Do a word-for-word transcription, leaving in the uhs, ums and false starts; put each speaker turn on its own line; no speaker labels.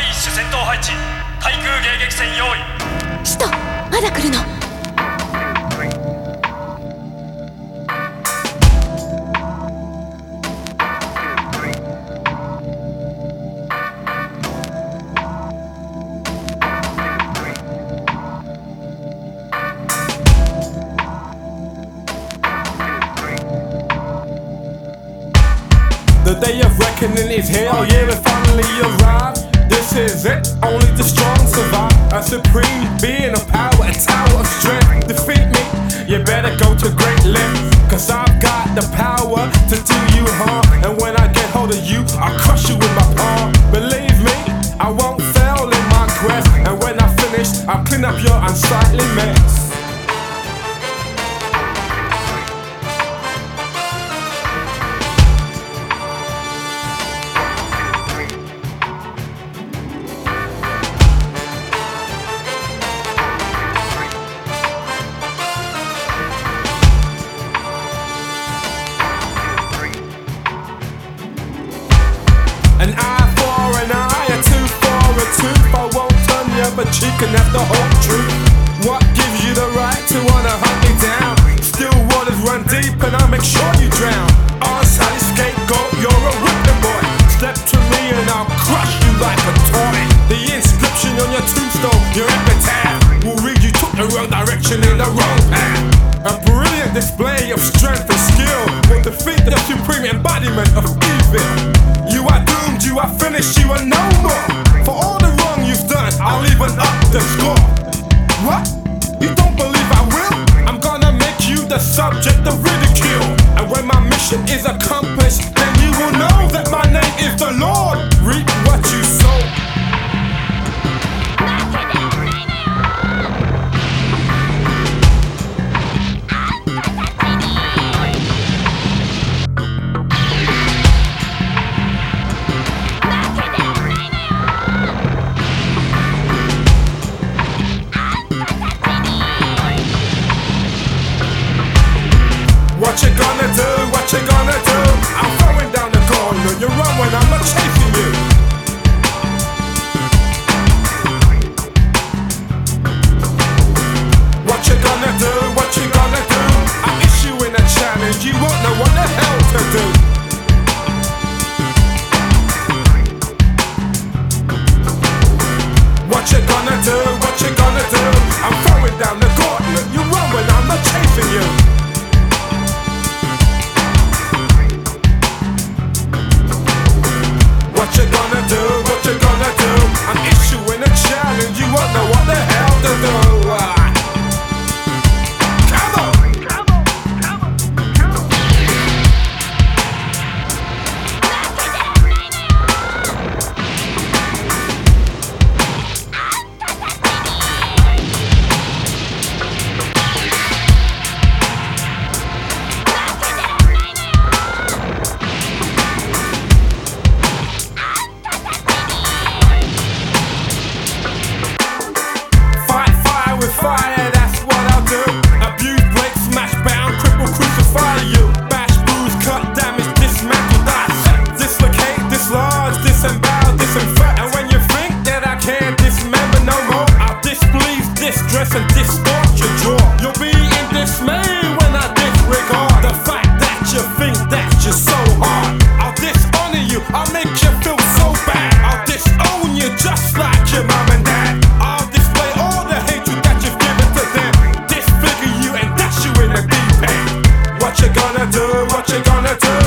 第一種戦闘配置、対空迎撃戦用意。
使徒、まだ来るの。
The day of reckoning is here, oh yeah, it finally arrived. This is it, only the strong survive. A supreme being of power, a tower of strength. Defeat me, you better go to great lengths, cause I've got the power to do you harm. And when I get hold of you, I'll crush you with my palm. Believe me, I won't fail in my quest. And when I finish, I'll clean up your unsightly mess. An eye for an eye, a tooth for a tooth. I won't turn the other cheek, and that's the whole truth. What gives you the right to wanna hunt me down? Still waters run deep, and I'll make sure you drown. On-side scapegoat, you're a whipping boy. Step to me and I'll crush you like a toy. The inscription on your tombstone, your epitaph, will read you took the wrong direction in the wrong path. A brilliant display of strength and skill will defeat the supreme embodiment of evil. You are doomed, you are finished, you are no more. For all the wrong you've done, I'll even up the score. What? You don't believe I will? I'm gonna make you the subject of ridicule. And when my mission is accomplished, then you will know that my name is the Lord. Reap what you sow. What you gonna do? What you gonna do? I'm throwing down the gauntlet. You run when I'm not chasing you. What you gonna do? What you gonna do? I'm issuing a challenge. You won't know what the hell to do. What you gonna do? What you gonna do? I'm throwing down the gauntlet. You run when I'm not chasing you. What you gonna do? What you gonna do? I'm issuing a challenge. You won't know what the hell to do. Ah. Come on, come on, come on, come on. Fight fire with fire, that's what I'll do. Abuse, break, smash, bound, cripple, crucify you. Bash, bruise, cut, damage, dismantle, dissect, dislocate, dislodge, disembowel, disinfect. And when you think that I can't dismember no more, I'll displease, distress, and distort your jaw. You'll be in dismay when I disregard the fact that you think that you're so hard. I'll dishonor you, I'll make you feel so bad. I'll disown you just like your mom and dad. I'll display all the hatred that you've given to them, disfigure you and dash you in the deep end. What you gonna do? What you gonna do?